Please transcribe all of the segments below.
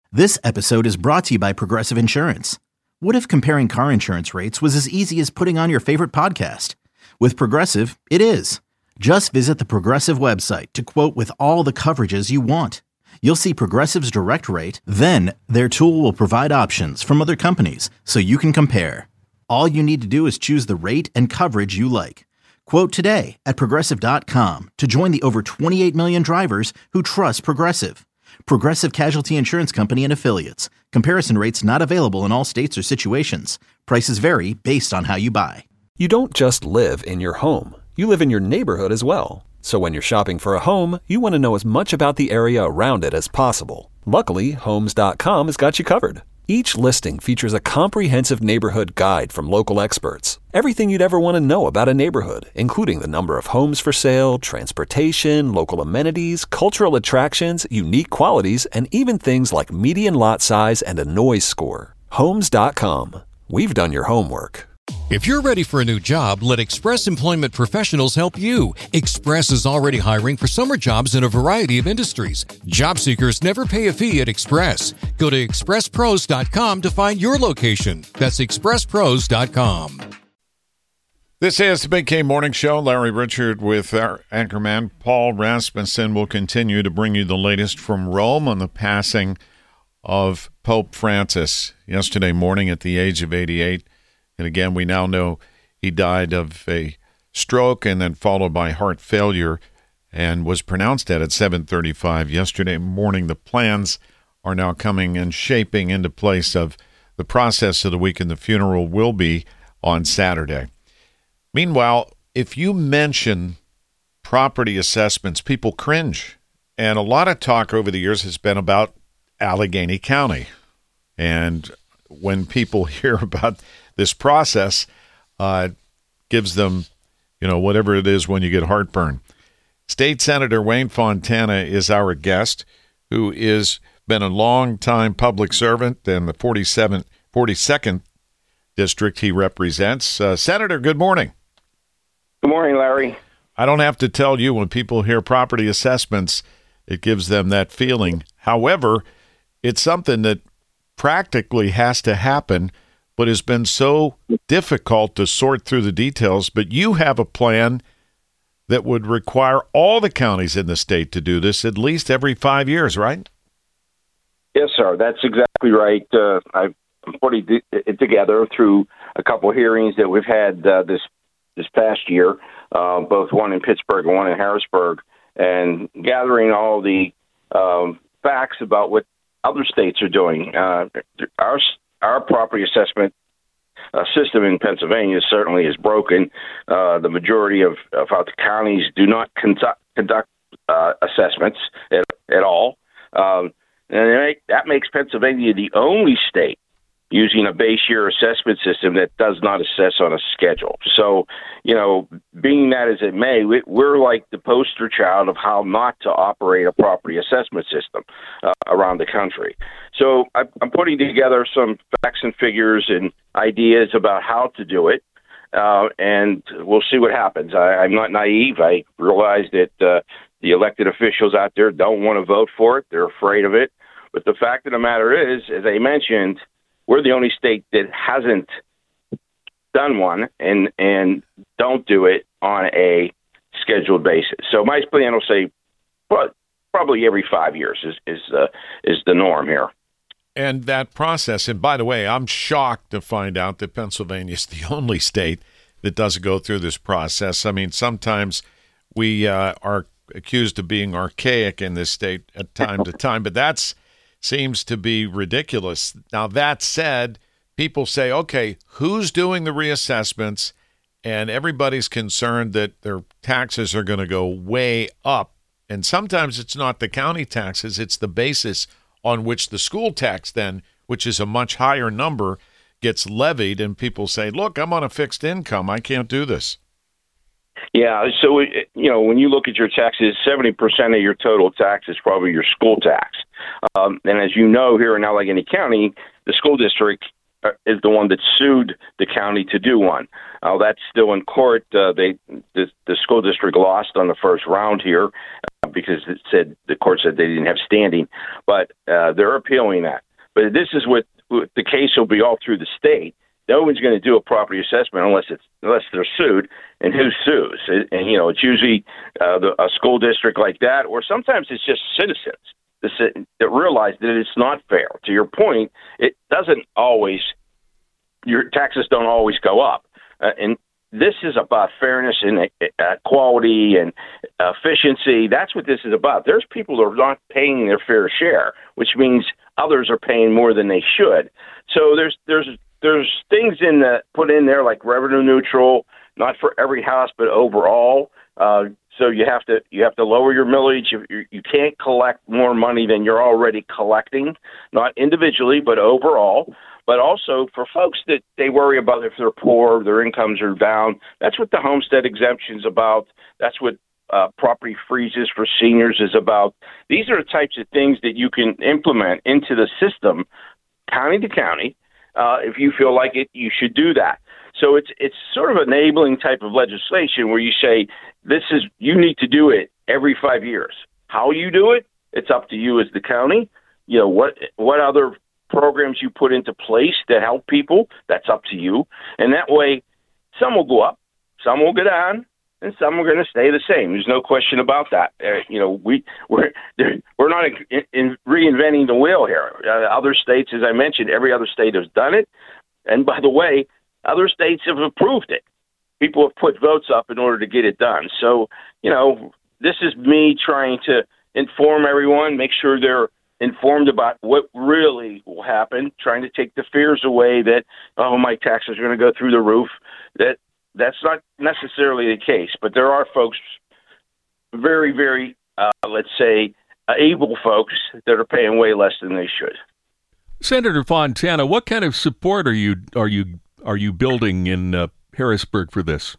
This episode is brought to you by Progressive Insurance. What if comparing car insurance rates was as easy as putting on your favorite podcast? With Progressive, it is. Just visit the Progressive website to quote with all the coverages you want. You'll see Progressive's direct rate, then their tool will provide options from other companies so you can compare. All you need to do is choose the rate and coverage you like. Quote today at Progressive.com to join the over 28 million drivers who trust Progressive. Progressive Casualty Insurance Company and Affiliates. Comparison rates not available in all states or situations. Prices vary based on how you buy. You don't just live in your home. You live in your neighborhood as well. So when you're shopping for a home, you want to know as much about the area around it as possible. Luckily, Homes.com has got you covered. Each listing features a comprehensive neighborhood guide from local experts. Everything you'd ever want to know about a neighborhood, including the number of homes for sale, transportation, local amenities, cultural attractions, unique qualities, and even things like median lot size and a noise score. Homes.com. We've done your homework. If you're ready for a new job, let Express Employment Professionals help you. Express is already hiring for summer jobs in a variety of industries. Job seekers never pay a fee at Express. Go to expresspros.com to find your location. That's expresspros.com. This is the Big K Morning Show. Larry Richard with our anchorman, Paul Rasmussen, will continue to bring you the latest from Rome on the passing of Pope Francis yesterday morning at the age of 88. And again, we now know he died of a stroke and then followed by heart failure and was pronounced dead at 7:35 yesterday morning. The plans are now coming and shaping into place of the process of the week, and the funeral will be on Saturday. Meanwhile, if you mention property assessments, people cringe. And a lot of talk over the years has been about Allegheny County. And when people hear about this process, gives them, whatever it is when you get heartburn. State Senator Wayne Fontana is our guest, who is been a long-time public servant in the 42nd district he represents. Senator, good morning. Good morning, Larry. I don't have to tell you, when people hear property assessments, it gives them that feeling. However, it's something that practically has to happen, but has been so difficult to sort through the details. But you have a plan that would require all the counties in the state to do this at least every 5 years, right? Yes, sir. That's exactly right. I'm putting it together through a couple of hearings that we've had this past year, both one in Pittsburgh and one in Harrisburg, and gathering all the facts about what other states are doing. Our property assessment system in Pennsylvania certainly is broken. The majority of our counties do not conduct assessments at all. And that makes Pennsylvania the only state using a base year assessment system that does not assess on a schedule. So, being that as it may, we're like the poster child of how not to operate a property assessment system around the country. So I'm putting together some facts and figures and ideas about how to do it, and we'll see what happens. I'm not naive. I realize that the elected officials out there don't want to vote for it. They're afraid of it. But the fact of the matter is, as I mentioned, we're the only state that hasn't done one and don't do it on a scheduled basis. So my plan will say probably every 5 years is the norm here. And that process, and by the way, I'm shocked to find out that Pennsylvania is the only state that doesn't go through this process. I mean, sometimes we are accused of being archaic in this state at time to time, but that's seems to be ridiculous. Now, that said, people say, okay, who's doing the reassessments? And everybody's concerned that their taxes are going to go way up. And sometimes it's not the county taxes, it's the basis on which the school tax then, which is a much higher number, gets levied. And people say, look, I'm on a fixed income. I can't do this. Yeah, so, when you look at your taxes, 70% of your total tax is probably your school tax. And as you know, here in Allegheny County, the school district is the one that sued the county to do one. That's still in court. The school district lost on the first round here because the court said they didn't have standing, but they're appealing that. But this is what the case will be all through the state. No one's going to do a property assessment unless they're sued, and who sues? And it's usually a school district like that, or sometimes it's just citizens that realize that it's not fair. To your point, it doesn't always. Your taxes don't always go up, and this is about fairness and quality and efficiency. That's what this is about. There's people that are not paying their fair share, which means others are paying more than they should. So there's things put in there like revenue neutral, not for every house, but overall. So you have to lower your millage. You can't collect more money than you're already collecting, not individually, but overall. But also for folks that they worry about if they're poor, their incomes are down. That's what the homestead exemption is about. That's what property freezes for seniors is about. These are the types of things that you can implement into the system, county to county. If you feel like it, you should do that. So it's sort of enabling type of legislation where you say you need to do it every 5 years. How you do it, it's up to you as the county. What other programs you put into place to help people, that's up to you. And that way, some will go up, some will go down, and some are going to stay the same. There's no question about that. We're not in reinventing the wheel here. Other states, as I mentioned, every other state has done it. And by the way, other states have approved it. People have put votes up in order to get it done. So, this is me trying to inform everyone, make sure they're informed about what really will happen, trying to take the fears away that, my taxes are going to go through the roof. That's not necessarily the case, but there are folks, very, very, let's say, able folks that are paying way less than they should. Senator Fontana, what kind of support are you building in Harrisburg for this?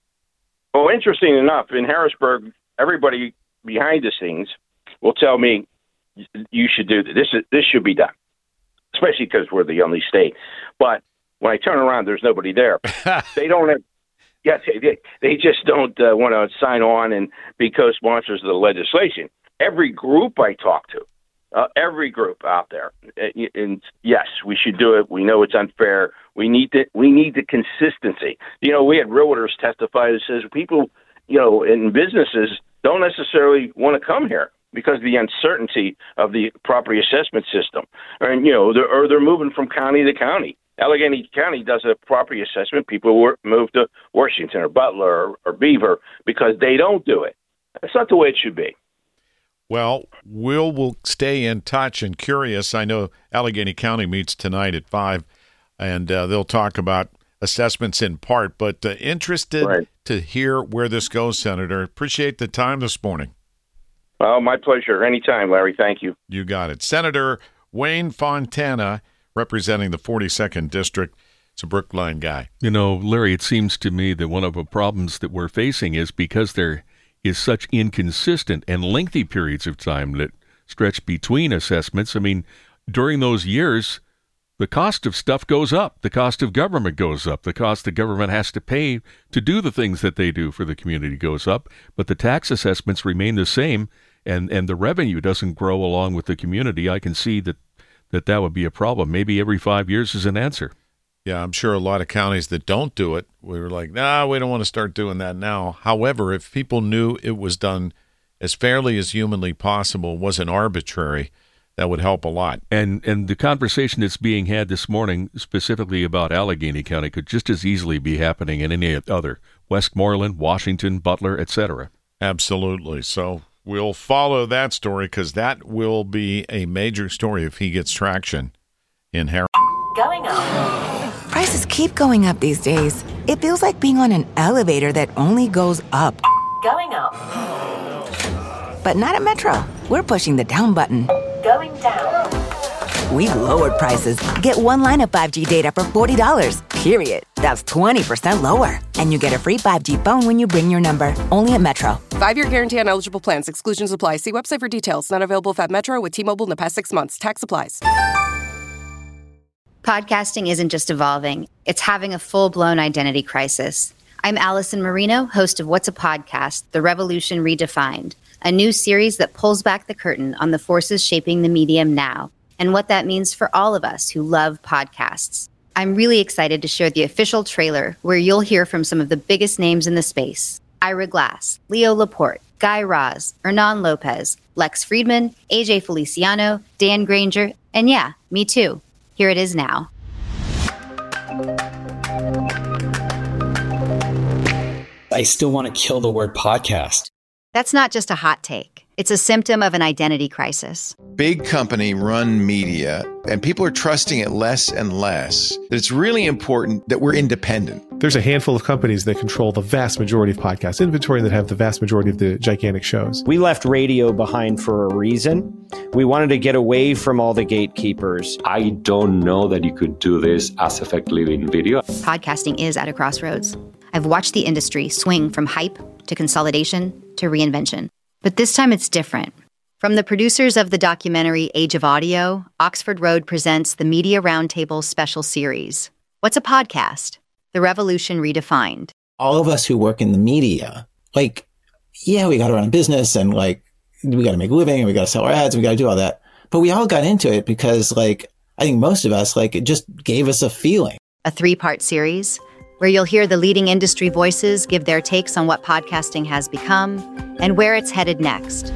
Well, interesting enough, in Harrisburg, everybody behind the scenes will tell me you should do this. This should be done, especially because we're the only state. But when I turn around, there's nobody there. They don't have. Yes, they just don't want to sign on and be co-sponsors of the legislation. Every group I talk to, every group out there, and yes, we should do it. We know it's unfair. We need the consistency. We had realtors testify that says people, in businesses don't necessarily want to come here because of the uncertainty of the property assessment system, and they're moving from county to county. Allegheny County does a property assessment. People move to Washington or Butler or Beaver because they don't do it. That's not the way it should be. Well, we'll stay in touch and curious. I know Allegheny County meets tonight at 5, and they'll talk about assessments in part, but interested to hear where this goes, Senator. Appreciate the time this morning. Oh, my pleasure. Anytime, Larry. Thank you. You got it. Senator Wayne Fontana, representing the 42nd District. It's a Brookline guy. Larry, it seems to me that one of the problems that we're facing is because there is such inconsistent and lengthy periods of time that stretch between assessments. I mean, during those years, the cost of stuff goes up. The cost of government goes up. The cost the government has to pay to do the things that they do for the community goes up. But the tax assessments remain the same, and the revenue doesn't grow along with the community. I can see that would be a problem. Maybe every 5 years is an answer. Yeah, I'm sure a lot of counties that don't do it, we were like, we don't want to start doing that now. However, if people knew it was done as fairly as humanly possible, wasn't arbitrary, that would help a lot. And the conversation that's being had this morning specifically about Allegheny County could just as easily be happening in any other, Westmoreland, Washington, Butler, etc. Absolutely. So we'll follow that story because that will be a major story if he gets traction in Harrisburg. Going up. Prices keep going up these days. It feels like being on an elevator that only goes up. Going up. But not at Metro. We're pushing the down button. Going down. We've lowered prices. Get one line of 5G data for $40, period. That's 20% lower. And you get a free 5G phone when you bring your number. Only at Metro. 5-year guarantee on eligible plans. Exclusions apply. See website for details. Not available at Metro with T-Mobile in the past 6 months. Tax applies. Podcasting isn't just evolving, it's having a full-blown identity crisis. I'm Allison Marino, host of What's a Podcast? The Revolution Redefined, a new series that pulls back the curtain on the forces shaping the medium now and what that means for all of us who love podcasts. I'm really excited to share the official trailer where you'll hear from some of the biggest names in the space. Ira Glass, Leo Laporte, Guy Raz, Hernan Lopez, Lex Friedman, AJ Feliciano, Dan Granger, and yeah, me too. Here it is now. I still want to kill the word podcast. That's not just a hot take. It's a symptom of an identity crisis. Big company run media, and people are trusting it less and less. It's really important that we're independent. There's a handful of companies that control the vast majority of podcast inventory and that have the vast majority of the gigantic shows. We left radio behind for a reason. We wanted to get away from all the gatekeepers. I don't know that you could do this as effectively in video. Podcasting is at a crossroads. I've watched the industry swing from hype to consolidation to reinvention. But this time it's different. From the producers of the documentary Age of Audio, Oxford Road presents the Media Roundtable special series. What's a podcast? The Revolution Redefined. All of us who work in the media, we got to run a business and we got to make a living and we got to sell our ads and we got to do all that. But we all got into it because I think most of us, it just gave us a feeling. A 3-part series where you'll hear the leading industry voices give their takes on what podcasting has become and where it's headed next.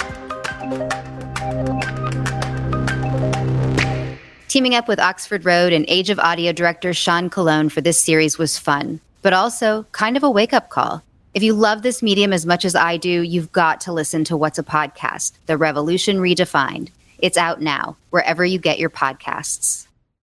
Teaming up with Oxford Road and Age of Audio director Sean Colon for this series was fun, but also kind of a wake-up call. If you love this medium as much as I do, you've got to listen to What's a Podcast? The Revolution Redefined. It's out now, wherever you get your podcasts.